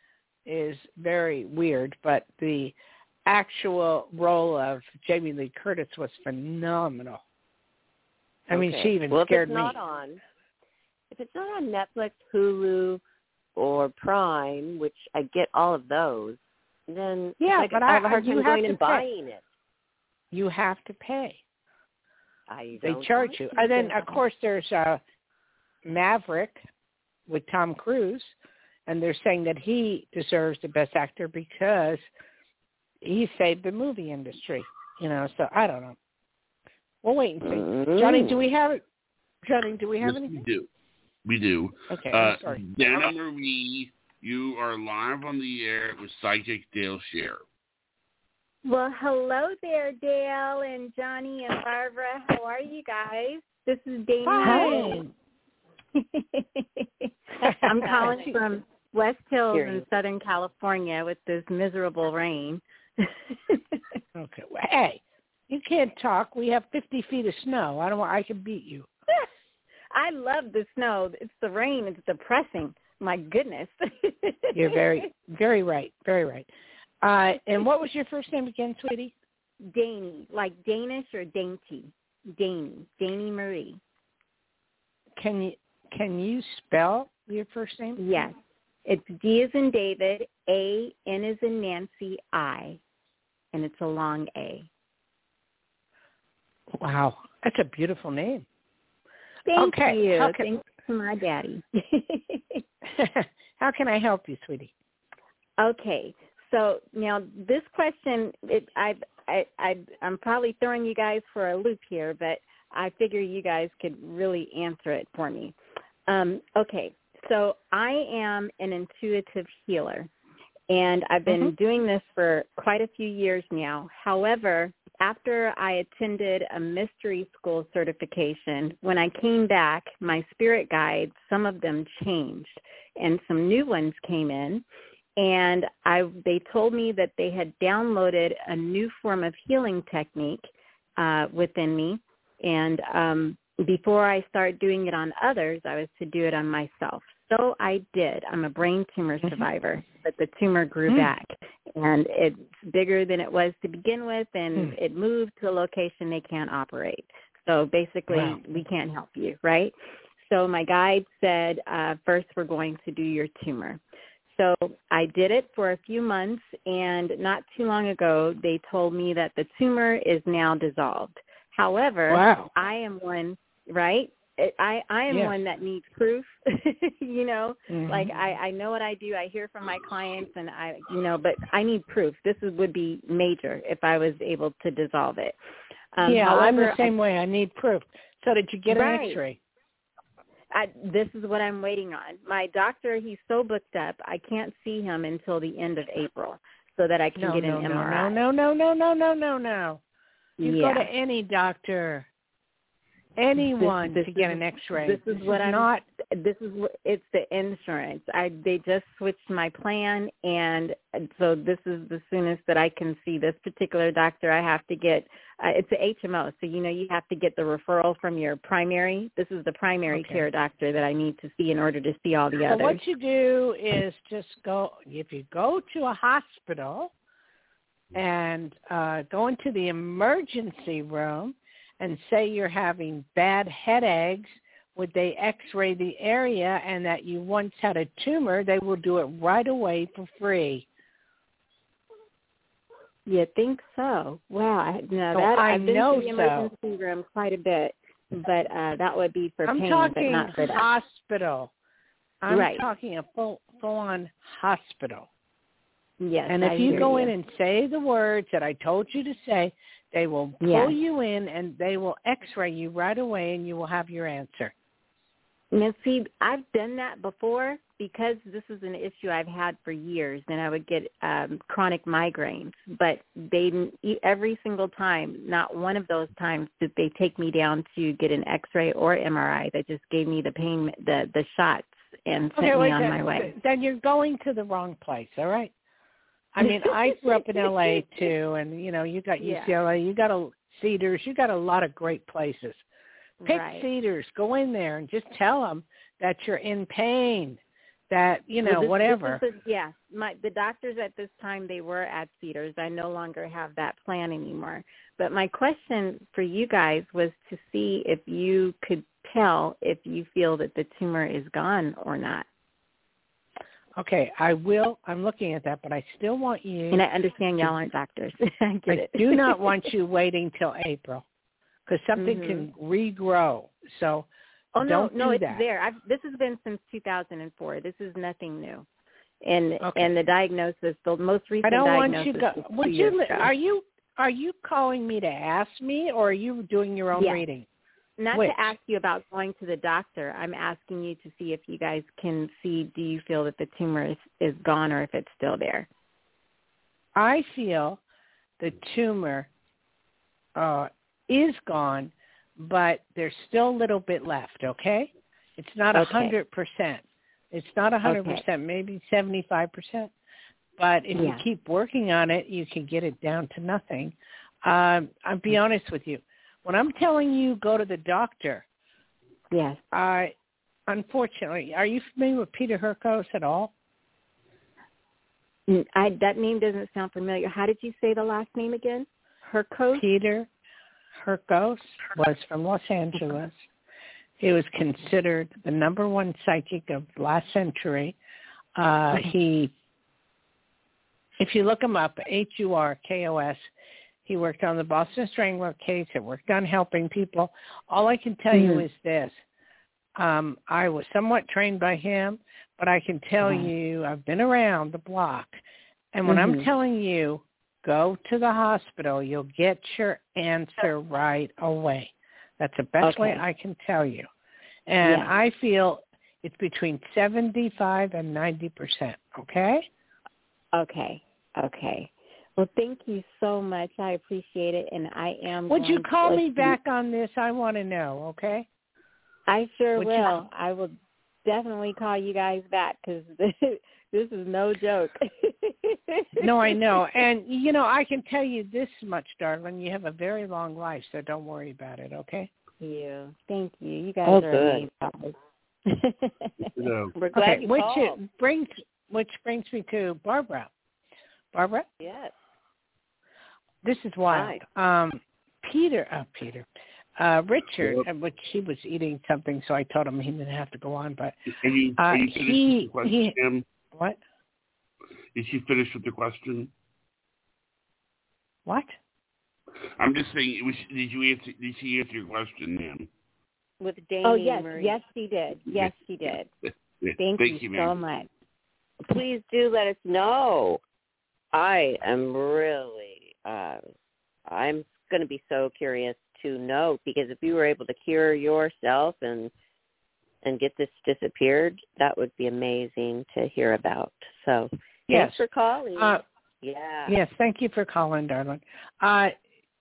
is very weird, but the actual role of Jamie Lee Curtis was phenomenal. I okay. mean, she even well, scared if it's me. Not on, if it's not on Netflix, Hulu, or Prime, which I get all of those, then yeah, like, but I have I, a hard you time have going to and pay. buying it. You have to pay. I They don't charge want you. to And then, do of that. course, there's uh, Maverick with Tom Cruise, and they're saying that he deserves the Best Actor because he saved the movie industry. You know, so I don't know. We'll wait and see. Mm. Johnny, do we have Johnny, do we have yes, anything? we do. We do. Okay, uh, I'm sorry. Dana Marie, you are live on the air with Psychic Dale Scher. Well, hello there, Dale and Johnny and Barbara. How are you guys? This is Dana. Hi. I'm calling from West Hills Hearing. in Southern California with this miserable rain. Okay. Well, hey, you can't talk. We have fifty feet of snow. I don't want. I can beat you. I love the snow. It's the rain. It's depressing. My goodness. You're very, very right. Very right. Uh, and what was your first name again, sweetie? Danny, like Danish or dainty. Danny. Danny Marie. Can you can you spell your first name? Yes. It's D as in David, A, N as in Nancy, I. And it's a long A. Wow. That's a beautiful name. Thank okay. you. How can, Thanks to my daddy. How can I help you, sweetie? Okay. So now this question, it, I've, I, I, I'm probably throwing you guys for a loop here, but I figure you guys could really answer it for me. Um, okay. So I am an intuitive healer, and I've been mm-hmm. doing this for quite a few years now. However, after I attended a mystery school certification, when I came back, my spirit guides, some of them changed, and some new ones came in. And I, they told me that they had downloaded a new form of healing technique uh, within me. And um, before I start doing it on others, I was to do it on myself. So I did. I'm a brain tumor survivor, but the tumor grew mm. back. And it's bigger than it was to begin with, and mm. it moved to a location they can't operate. So basically, wow. we can't help you, right? So my guide said, uh, first we're going to do your tumor. So I did it for a few months, and not too long ago, they told me that the tumor is now dissolved. However, wow. I am one, right? I, I am yes. one that needs proof, you know, mm-hmm. like I, I know what I do. I hear from my clients and I, you know, but I need proof. This is, would be major if I was able to dissolve it. Um, yeah, however, I'm the same I, way. I need proof. So did you get an right. x-ray? I, this is what I'm waiting on. My doctor, he's so booked up, I can't see him until the end of April so that I can no, get no, an no, M R I. No, no, no, no, no, no, no. You yeah. go to any doctor, anyone this, this to get is, an x-ray. This is this what is I'm not. This is it's the insurance. I they just switched my plan, and so this is the soonest that I can see this particular doctor. I have to get uh, it's a H M O, so you know you have to get the referral from your primary. This is the primary okay. care doctor that I need to see in order to see all the so others. What you do is just go. If you go to a hospital and uh, go into the emergency room and say you're having bad headaches, would they x-ray the area and that you once had a tumor, they will do it right away for free. You think so? Wow. I, no, so that, I I've been know to the emergency so. room quite a bit, but uh, that would be for I'm pain, talking but not for that. hospital. I'm right. talking a full, full-on hospital. Yes, and if I you hear go you. in and say the words that I told you to say, they will pull yes. you in and they will x-ray you right away and you will have your answer. Now, see, I've done that before because this is an issue I've had for years, and I would get um, chronic migraines. But they every single time, not one of those times did they take me down to get an X-ray or M R I. They just gave me the pain, the the shots, and sent okay, me wait, on then, my way. Then you're going to the wrong place, all right? I mean, I grew up in L A too, and you know, you got U C L A, you got a Cedars, you got a lot of great places. Pick right. Cedars, go in there and just tell them that you're in pain. that, you know, well, this, whatever. This is the, yeah, my, the doctors at this time, they were at Cedars. I no longer have that plan anymore. But my question for you guys was to see if you could tell if you feel that the tumor is gone or not. Okay, I will. I'm looking at that, but I still want you. And I understand y'all aren't doctors. I get I it. do not want you waiting till April because something mm-hmm. can regrow. So oh don't no, no, do it's that. there. I've, this has been since two thousand four. This is nothing new. And okay. and the diagnosis, the most recent I don't diagnosis. want you go. Was Would two you? years ago. Are you? Are you calling me to ask me, or are you doing your own yes. reading? Not Which? to ask you about going to the doctor. I'm asking you to see if you guys can see, do you feel that the tumor is, is gone or if it's still there? I feel the tumor uh, is gone, but there's still a little bit left, okay? It's not a Okay. hundred percent. It's not a hundred Okay. percent, maybe seventy-five percent. But if Yeah. you keep working on it, you can get it down to nothing. Um, I'll be honest with you. When I'm telling you go to the doctor, yes. I unfortunately, are you familiar with Peter Hurkos at all? I, that name doesn't sound familiar. How did you say the last name again? Hurkos? Peter Hurkos was from Los Angeles. He was considered the number one psychic of last century. Uh, he, if you look him up, H U R K O S, he worked on the Boston Strangler case. He worked on helping people. All I can tell mm-hmm. you is this. Um, I was somewhat trained by him, but I can tell mm-hmm. you I've been around the block. And when mm-hmm. I'm telling you, go to the hospital, you'll get your answer right away. That's the best okay. way I can tell you. And yeah. I feel it's between seventy-five and ninety percent, okay? Okay, okay. Well, thank you so much. I appreciate it, and I am Would going you call to me back on this? I want to know, okay? I sure Would will. you... I will definitely call you guys back because this, this is no joke. No, I know. And, you know, I can tell you this much, darling. You have a very long life, so don't worry about it, okay? Thank you. Thank you. You guys oh, are good. amazing. No. We're glad okay, you which called. It brings, which brings me to Barbara. Barbara? Yes. This is wild. Um, Peter, uh, Peter, uh, Richard, yep. which he was eating something, so I told him he didn't have to go on. But are you, uh, are you he, with the he, question, what? Is she finished with the question? What? I'm just saying. Was, did you answer? Did she answer your question, ma'am? With Damien oh yes, Marie. yes she did. Yes she did. Thank, Thank you, you so much. Please do let us know. I am really, uh, I'm going to be so curious to know, because if you were able to cure yourself and and get this disappeared, that would be amazing to hear about. So yes. thanks for calling. Uh, yeah. Yes, thank you for calling, darling. Uh,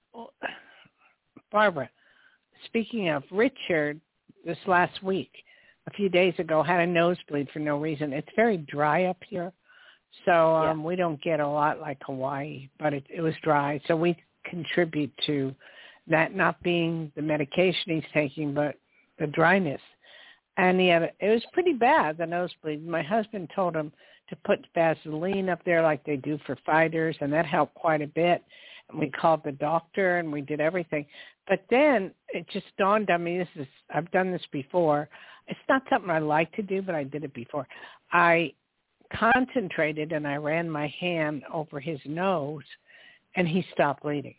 Barbara, speaking of Richard, this last week, a few days ago, had a nosebleed for no reason. It's very dry up here. So um, yeah. we don't get a lot like Hawaii, but it, it was dry. So we contribute to that not being the medication he's taking, but the dryness. And he had a, it was pretty bad, the nosebleed. My husband told him to put Vaseline up there like they do for fighters, and that helped quite a bit. And we called the doctor, and we did everything. But then it just dawned on me, this is I've done this before. It's not something I like to do, but I did it before. I concentrated and I ran my hand over his nose and he stopped bleeding.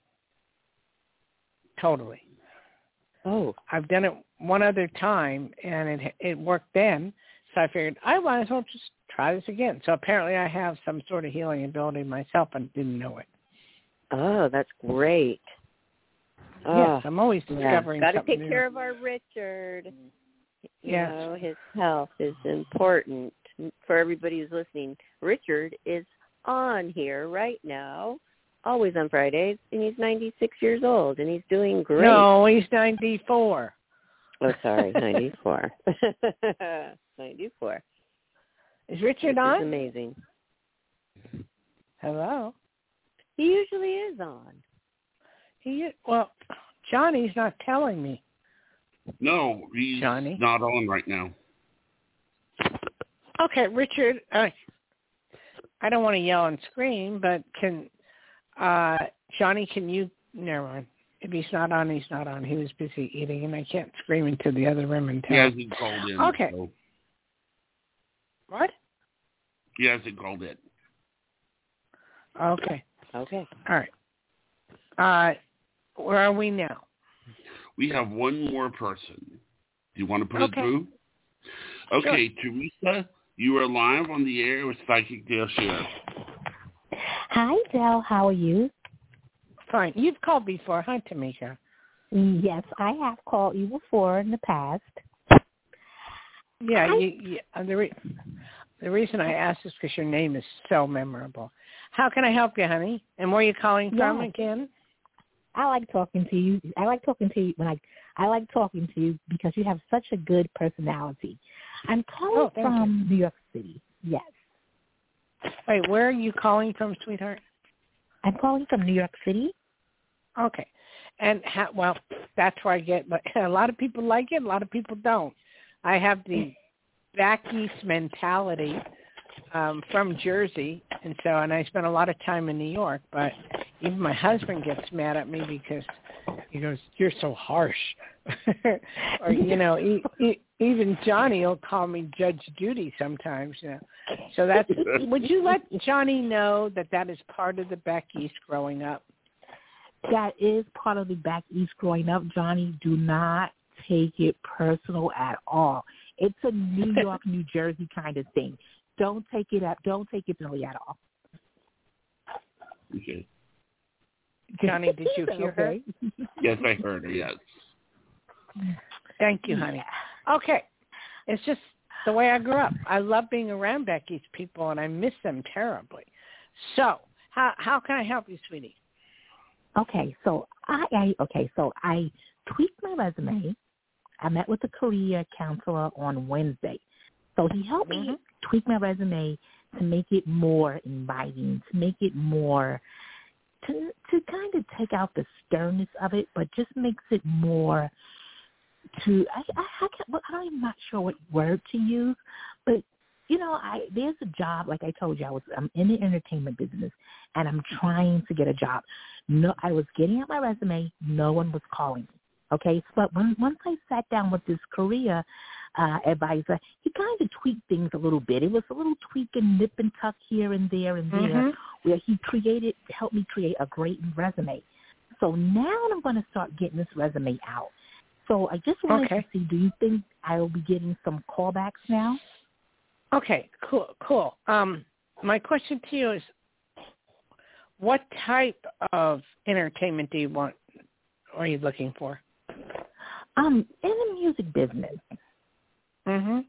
Totally. Oh. I've done it one other time and it it worked then. So I figured I might as well just try this again. So apparently I have some sort of healing ability myself and didn't know it. Oh, that's great. Oh, yes, I'm always discovering yeah. something Got to take new. care of our Richard. You yes. know, his health is important. For everybody who's listening, Richard is on here right now, always on Fridays, and he's ninety-six years old, and he's doing great. No, he's ninety-four. Oh, sorry, ninety-four. ninety-four. Is Richard Which on? is amazing. Hello. He usually is on. He well, Johnny's not telling me. No, he's Johnny? not on right now. Okay, Richard, uh, I don't want to yell and scream, but can, uh, Johnny, can you, never mind. If he's not on, he's not on. He was busy eating, and I can't scream into the other room and tell He him. hasn't called in. Okay. So. What? He hasn't called in. Okay. Okay. All right. Uh, where are we now? We have one more person. Do you want to put Okay. it through? Okay, sure. Teresa, you are live on the air with Psychic Dale Sheriff. Hi, Dale. How are you? Fine. You've called before. Hi, Tamika. Yes, I have called you before in the past. Yeah, I... you, you, uh, the, re- the reason I asked is because your name is so memorable. How can I help you, honey? And where are you calling from yes. again? I like talking to you. I like talking to you when I I like talking to you because you have such a good personality. I'm calling oh, from you. New York City. Yes. Wait, where are you calling from, sweetheart? I'm calling from New York City. Okay. And, ha- well, that's where I get, but a lot of people like it, a lot of people don't. I have the back east mentality um, from Jersey, and so, and I spent a lot of time in New York, but even my husband gets mad at me because he goes, "You're so harsh." Or, you know, e- e- even Johnny will call me Judge Judy sometimes. You know. So that's, would you let Johnny know that that is part of the back east growing up? That is part of the back east growing up, Johnny. Do not take it personal at all. It's a New York, New Jersey kind of thing. Don't take it up. Don't take it personally at all. Okay. Johnny, did you hear her? Yes, I heard her, yes. Thank you, honey. Okay. It's just the way I grew up. I love being around back east people, and I miss them terribly. So how how can I help you, sweetie? Okay, so I, I okay, so I tweaked my resume. I met with a career counselor on Wednesday. So he helped mm-hmm. me tweak my resume to make it more inviting, to make it more, to to kind of take out the sternness of it, but just makes it more to, I, I, I can't, I'm not sure what word to use, but, you know, I there's a job, like I told you, I was, I'm in the entertainment business, and I'm trying to get a job. No, I was getting out my resume. No one was calling me. Okay, but when, once I sat down with this career uh, advisor, he kind of tweaked things a little bit. It was a little tweak and nip and tuck here and there and there, mm-hmm. where he created, helped me create a great resume. So now I'm going to start getting this resume out. So I just wanted okay. to see, do you think I will be getting some callbacks now? Okay, cool, cool. Um, my question to you is, what type of entertainment do you want, or are you looking for? Um, in the music business. Mhm.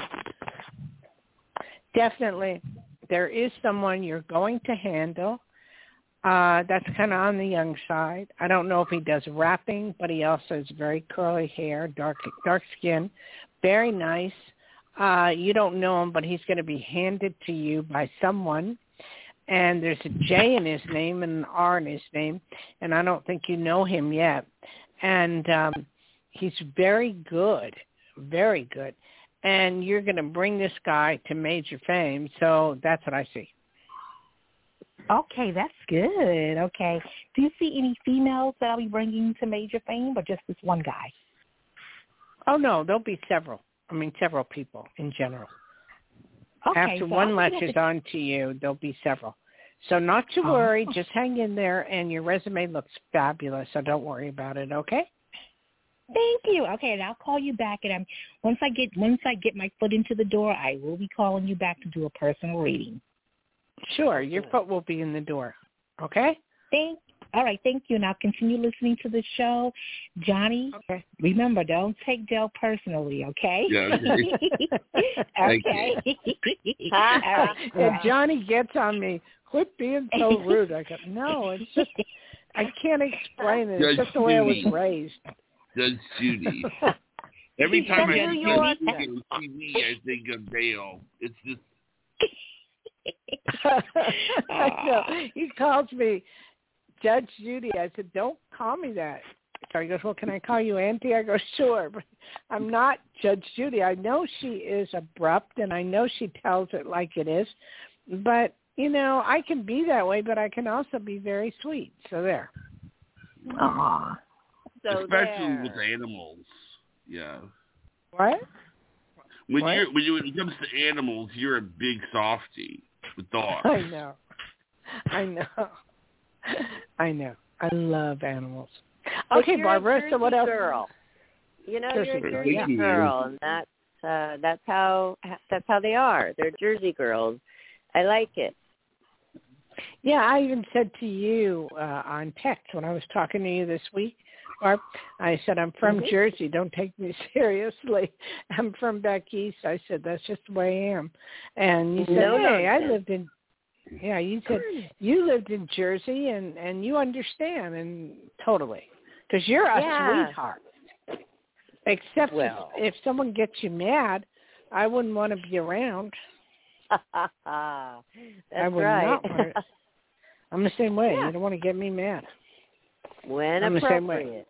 Definitely, there is someone you're going to handle. Uh, that's kind of on the young side. I don't know if he does rapping, but he also has very curly hair, dark dark skin, very nice. Uh, you don't know him, but he's going to be handed to you by someone. And there's a J in his name and an R in his name, and I don't think you know him yet. And um, he's very good, very good. And you're going to bring this guy to major fame, so that's what I see. Okay, that's good. Okay. Do you see any females that I'll be bringing to major fame, or just this one guy? Oh, no, there'll be several. I mean, several people in general. Okay, After so one I'm lecture's to... on to you, there'll be several. So not to worry, oh. just hang in there, and your resume looks fabulous, so don't worry about it, okay? Thank you. Okay, and I'll call you back, and I'm once I get once I get my foot into the door, I will be calling you back to do a personal reading. Sure, your foot will be in the door, okay? Thank. All right, thank you, and I'll continue listening to the show. Johnny, okay. Remember, don't take Dale personally, okay? Yeah. Okay. All right. If Johnny gets on me, quit being so rude. I go, no, it's just, I can't explain it. It's Judge just the way Judy. I was raised. Judge Judy. Every time I see York. Judy on T V, I think of Dale. It's just. I know. He calls me Judge Judy. I said, don't call me that. So he goes, well, can I call you Auntie? I go, sure, but I'm not Judge Judy. I know she is abrupt, and I know she tells it like it is, but, you know, I can be that way, but I can also be very sweet. So there. Aw. So Especially there. with animals. Yeah. What? When What? you're when, you, when it comes to animals, you're a big softie with dogs. I know. I know. I know. I love animals. But Okay, you're Barbara, a Jersey so what else? girl. You know, Jersey you're a girl, Jersey yeah. girl, and that's uh, that's how that's how they are. They're Jersey girls. I like it. Yeah, I even said to you uh, on text when I was talking to you this week, Barb, I said, I'm from Mm-hmm. Jersey. Don't take me seriously. I'm from back east. I said, that's just the way I am. And you said, No hey, I nonsense. lived in, yeah, you said, you lived in Jersey and, and you understand, and totally, because you're a Yeah. sweetheart. Except Well. if, if someone gets you mad, I wouldn't want to be around. That's I would right. not want to. I'm the same way. Yeah. You don't want to get me mad. When I'm the same appropriate. way.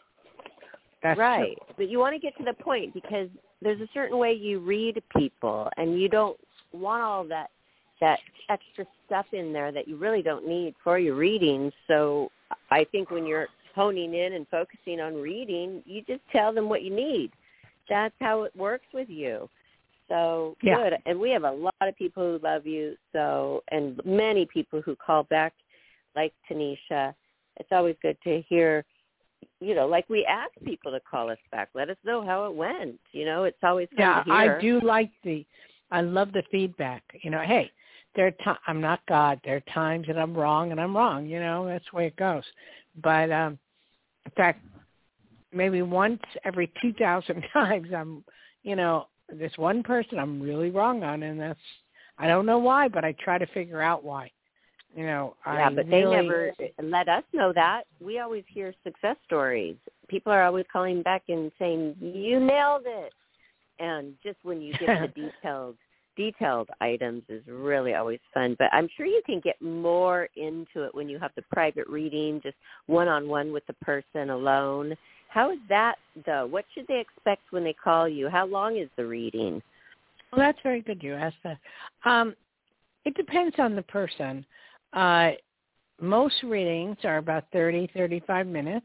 That's right. true. But you want to get to the point because there's a certain way you read people, and you don't want all that that extra stuff in there that you really don't need for your readings. So I think when you're honing in and focusing on reading, you just tell them what you need. That's how it works with you. So Yeah. good. And we have a lot of people who love you, so and many people who call back like Tanisha. It's always good to hear, you know, like we ask people to call us back. Let us know how it went. You know, it's always fun Yeah, to hear. I do like the, I love the feedback. You know, hey, there are ti- I'm not God. There are times that I'm wrong, and I'm wrong. You know, that's the way it goes. But um, in fact, maybe once every two thousand times, I'm, you know, this one person I'm really wrong on, and that's, I don't know why, but I try to figure out why. You know, Yeah, I but really, they never let us know that. We always hear success stories. People are always calling back and saying, you nailed it. And just when you get the detailed detailed items is really always fun. But I'm sure you can get more into it when you have the private reading, just one-on-one with the person alone. How is that, though? What should they expect when they call you? How long is the reading? Well, that's very good you asked that. Um, it depends on the person. Uh, most readings are about thirty, thirty-five minutes.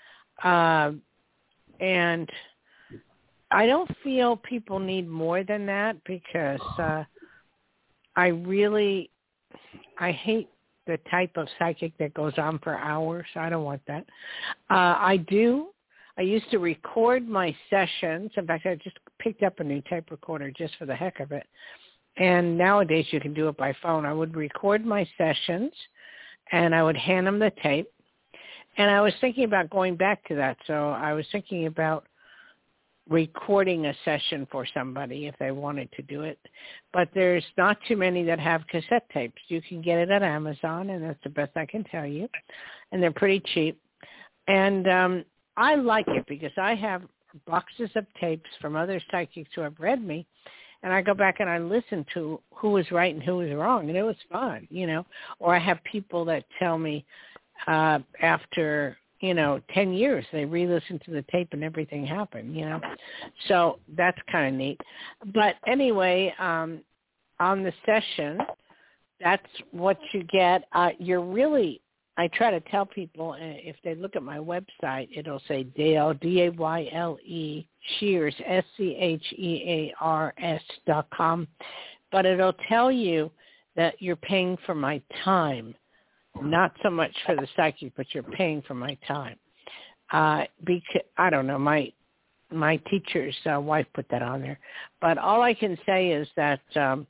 Uh, and I don't feel people need more than that because uh, I really, I hate the type of psychic that goes on for hours. I don't want that. Uh, I do. I used to record my sessions. In fact, I just picked up a new tape recorder just for the heck of it. And nowadays you can do it by phone. I would record my sessions, and I would hand them the tape. And I was thinking about going back to that. So I was thinking about recording a session for somebody if they wanted to do it. But there's not too many that have cassette tapes. You can get it at Amazon, and that's the best I can tell you. And they're pretty cheap. And um, I like it because I have boxes of tapes from other psychics who have read me, and I go back and I listen to who was right and who was wrong, and it was fun, you know. Or I have people that tell me uh, after, you know, ten years, they re-listen to the tape and everything happened, you know. So that's kind of neat. But anyway, um, on the session, that's what you get. Uh, you're really, I try to tell people, uh, if they look at my website, it'll say Dale, D A Y L E, Shears, S C H E A R S dot com. But it'll tell you that you're paying for my time, not so much for the psychic, but you're paying for my time. Uh, because, I don't know, my my teacher's uh, wife put that on there. But all I can say is that um,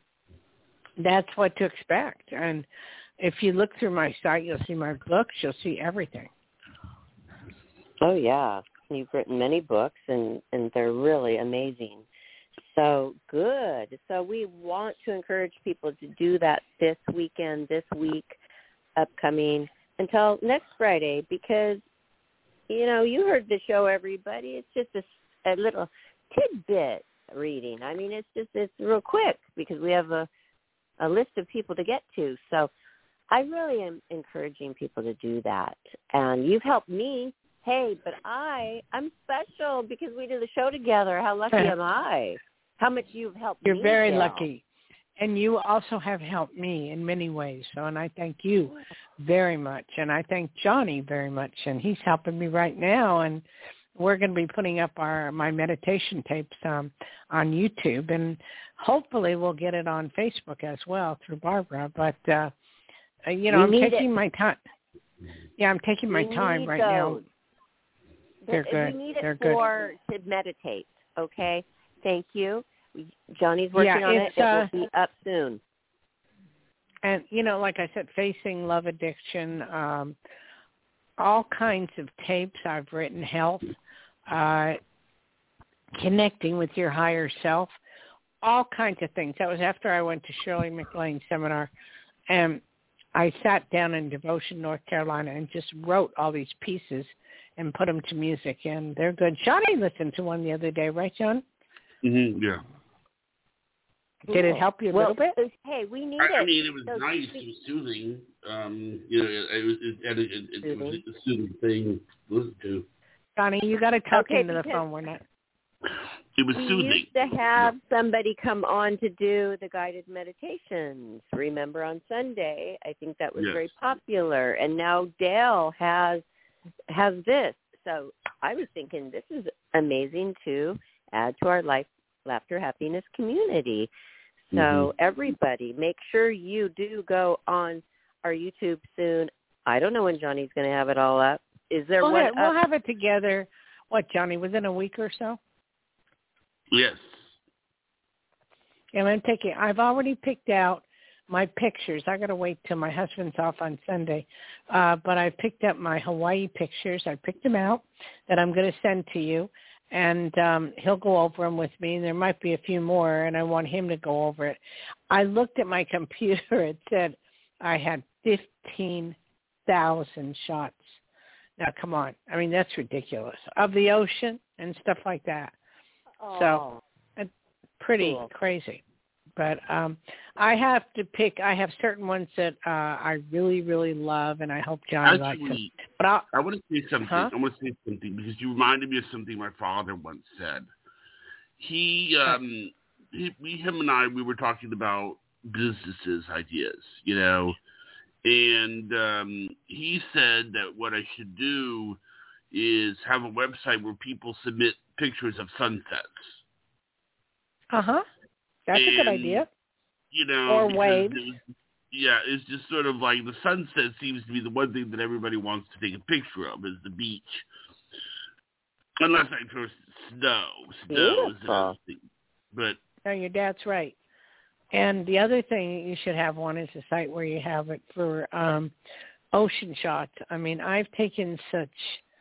that's what to expect. And if you look through my site, you'll see my books. You'll see everything. Oh, yeah. You've written many books, and, and they're really amazing. So good. So we want to encourage people to do that this weekend, this week, upcoming, until next Friday, because, you know, you heard the show, everybody. It's just a, a little tidbit reading. I mean, it's just, it's real quick because we have a, a list of people to get to. So I really am encouraging people to do that. And you've helped me. Hey, but I, I'm special because we do the show together. How lucky am I? How much you've helped You're me. You're very Gail. lucky. And you also have helped me in many ways. So, and I thank you very much. And I thank Johnny very much. And he's helping me right now. And we're going to be putting up our my meditation tapes um, on YouTube. And hopefully we'll get it on Facebook as well through Barbara. But, uh, you know, we I'm taking it. my time. Yeah, I'm taking my we time right those. now. They're good. We need it They're for good. to meditate. Okay. Thank you. Johnny's working yeah, on it. It uh, will be up soon. And, you know, like I said, facing love addiction, um, all kinds of tapes I've written, health, uh, connecting with your higher self, all kinds of things. That was after I went to Shirley MacLaine's seminar. And I sat down in Devotion, North Carolina, and just wrote all these pieces and put them to music. And they're good. Johnny listened to one the other day, right, John? Mm-hmm, yeah. Did it help you a well, little bit? Hey, we need I, it. I mean, it was so nice. It was soothing. Um, you know, it, it was it, it, it, it was a soothing thing to listen to. Johnny, you got to talk okay, into the phone. We're not. It was we soothing. used to have somebody come on to do the guided meditations. Remember on Sunday? I think that was yes. very popular. And now Dale has has this. So I was thinking this is amazing to add to our life, laughter, happiness community. So mm-hmm. everybody, make sure you do go on our YouTube soon. I don't know when Johnny's going to have it all up. Is there we'll one have, up? We'll have it together. What, Johnny, within a week or so? Yes. And I'm taking, I've already picked out my pictures. I got to wait till my husband's off on Sunday. Uh, but I picked up my Hawaii pictures. I picked them out that I'm going to send to you. And um, he'll go over them with me. And there might be a few more, and I want him to go over it. I looked at my computer. It said I had fifteen thousand shots. Now, come on. I mean, that's ridiculous. Of the ocean and stuff like that. Oh, so it's pretty cool. crazy. But um, I have to pick. I have certain ones that uh, I really, really love, and I hope Johnny likes them. But I'll, I want to say something. Huh? I want to say something because you reminded me of something my father once said. He, um, he, we, him and I, we were talking about businesses ideas, you know, and um, he said that what I should do is have a website where people submit pictures of sunsets. Uh huh. That's and, a good idea. You know, or waves. It was, yeah, it's just sort of like the sunset seems to be the one thing that everybody wants to take a picture of is the beach. Unless I first snow. Snow is another thing. But no, your dad's right. And the other thing you should have one is a site where you have it for um, ocean shots. I mean, I've taken such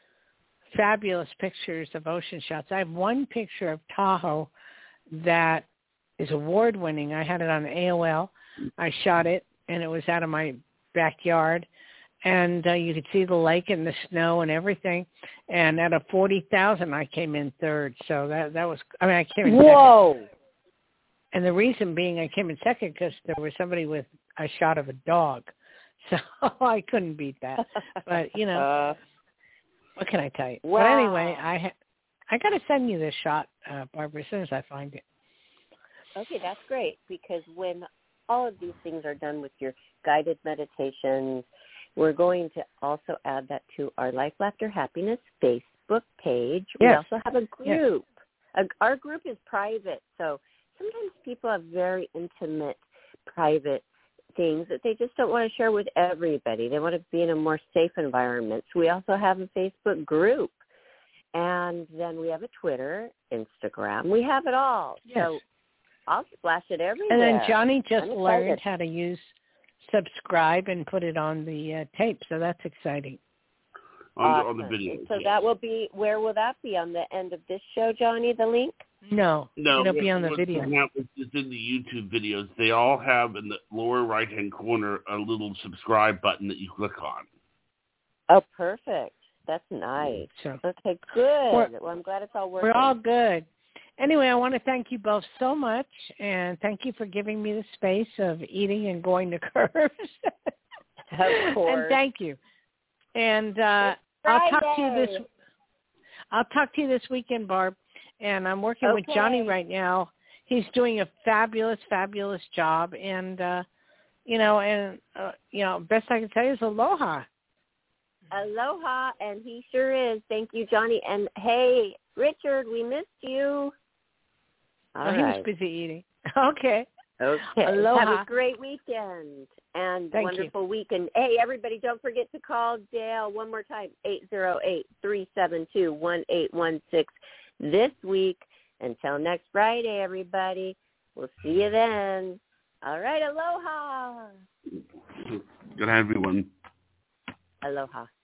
fabulous pictures of ocean shots. I have one picture of Tahoe that is award-winning. I had it on A O L. I shot it, and it was out of my backyard. And uh, you could see the lake and the snow and everything. And out of forty thousand, I came in third. So that that was, I mean, I came in Whoa. second. And the reason being I came in second because there was somebody with a shot of a dog. So I couldn't beat that. But, you know, uh, what can I tell you? Wow. But anyway, I ha- I got to send you this shot, uh, Barbara, as soon as I find it. Okay, that's great because when all of these things are done with your guided meditations, we're going to also add that to our Life, Laughter, Happiness Facebook page. We yes. also have a group. Yes. A, our group is private, so sometimes people have very intimate, private things that they just don't want to share with everybody. They want to be in a more safe environment. So we also have a Facebook group. And then we have a Twitter, Instagram. We have it all. Yes. So I'll splash it everywhere. And then Johnny just learned how to use subscribe and put it on the uh, tape, so that's exciting. On, awesome. the, on the video. So yes. that will be, where will that be? On the end of this show, Johnny, the link? No, no it'll be on the video. It's in the YouTube videos. They all have in the lower right-hand corner a little subscribe button that you click on. Oh, perfect. That's nice. So, okay, good. Well, I'm glad it's all working. We're all good. Anyway, I want to thank you both so much, and thank you for giving me the space of eating and going to curves. Of course. And thank you. And uh, I'll talk to you this I'll talk to you this weekend, Barb. And I'm working okay. with Johnny right now. He's doing a fabulous, fabulous job. And, uh, you know, and, uh, you know, best I can say is aloha. Aloha, and he sure is. Thank you, Johnny. And, hey, Richard, we missed you. All oh, right. He was busy eating. Okay. Okay. Aloha. Have a great weekend and Thank wonderful you. weekend. Hey, everybody, don't forget to call Dale one more time, eight zero eight, three seven two, one eight one six this week. Until next Friday, everybody. We'll see you then. All right, aloha. Good everyone. Aloha.